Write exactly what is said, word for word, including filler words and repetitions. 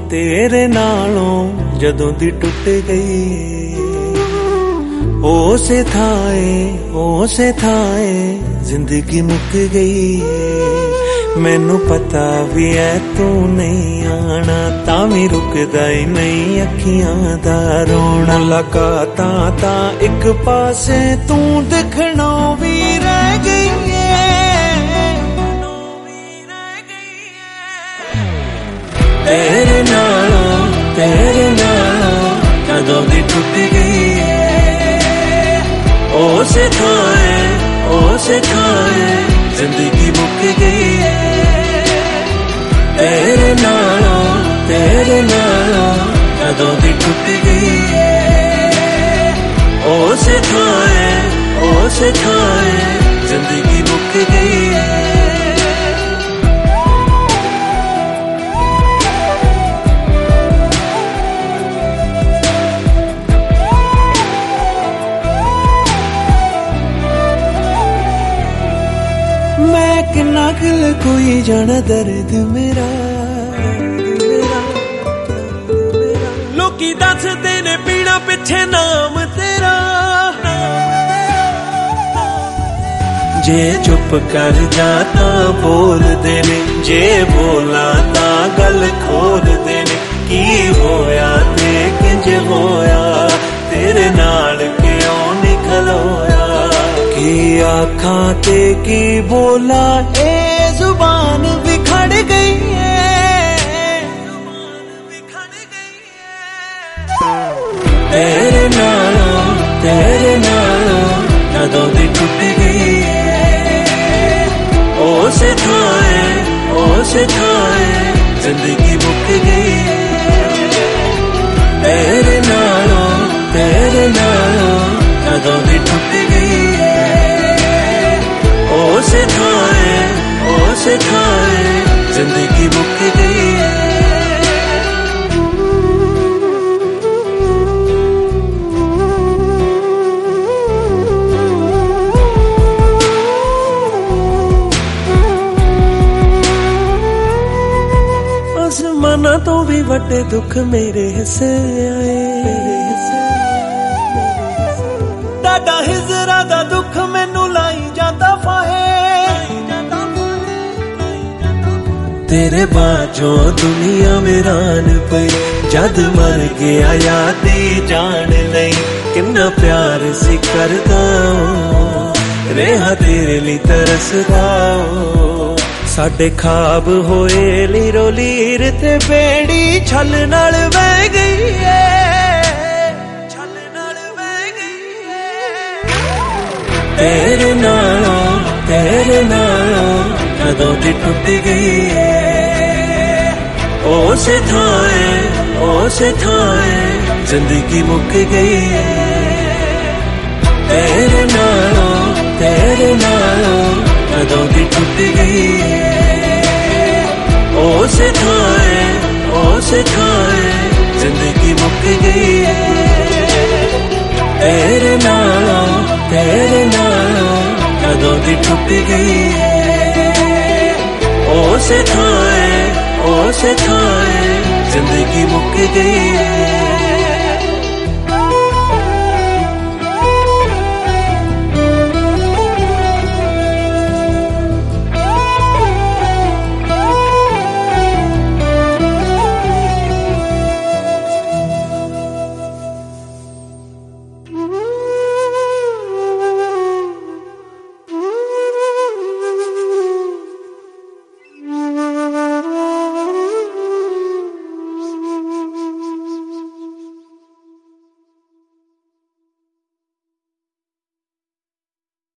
तेरे नालों जदों दी टुट गई, उसे थाए उसे थाए जिंदगी मुक गई। मैनू पता भी है तू नहीं आना, तावी रुकदा ही नहीं अखियां दा रोना। मुलाकातां तां इक पासे तू दिखना भी रह गई है, तेरे नालों तेरे नालों कदों दी टुट गई है। उसे थाए उसे थाए जिंदगी मुक गई है, तेरे नालों तेरे नालों कदों दी टुट गई है। उसे थाए उसे थाए जिंदगी मुक गई है। मैं किन्ना किल कोई जाना दर्द मेरा, लोकी दसदे ने पीना पिछे नाम तेरा। जे चुप कर जाता बोल देने, जे बोला ता गल खोल देने। की होया ते किंज होया तेरे नाल क्यों निकलोया, की आँखां ते की बोला ए जुबान बिखड़ गई है, तेरे नालों तेरे नालों कदों दी टुट गई है। उसे थाए उसे थाए जिंदगी मुक गई है, तेरे नालों तेरे नालों कदों दी टुट गई है। उसे थाए उसे थाए जिंदगी मुक गई है। आसमाना तो भी वड्डे दुख मेरे हिस्से आए, डाडा हिजरा दा दुख मैनू लाई जाता फाहे। तेरे बाजों दुनिया वीरान पई, जद मर गया यादी जान नहीं। किन्ना प्यार सी करदा रेहा तेरे ली तरसदा, साडे खाब होए लीरो लीर ते बेड़ी छल नाल बह गई है, छल नाल बह गई है। तेरे नालों तेरे नालों कदों दी टुट गई है। उसे थाए उसे थाए जिंदगी मुक गई है, तेरे नालों तेरे नालों कदों दी टुट गई है। उसे थाए उसे थाए जिंदगी मुक गई है, तेरे नालों तेरे नालों कदों दी टुट गई है। उसे थाए उसे थाए जिंदगी मुक गई है।